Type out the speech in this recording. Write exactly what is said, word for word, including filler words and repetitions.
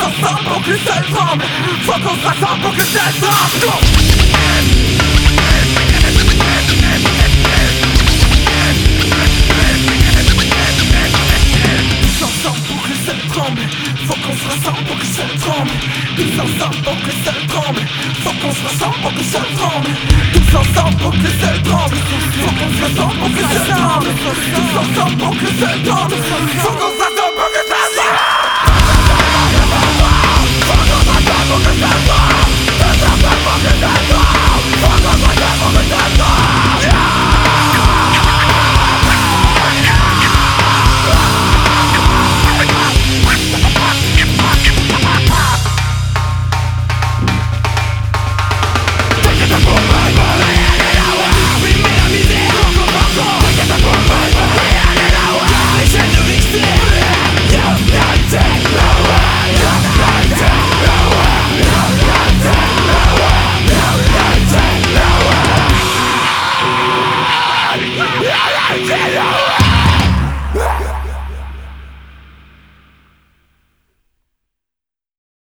ensemble pour que le seul tremble. Faut qu'on se rassemble pour que le seul tremble. Go! Tous ensemble pour que le seul tremble. Faut qu'on se rassemble pour que le seul tremble. Tous ensemble pour que le seul tremble. Faut qu'on se rassemble pour que le seul tremble. Tous ensemble pour que le seul tremble. Faut qu'on se rassemble pour que le seul tremble. Tous ensemble pour que le seul tremble. Faut qu'on se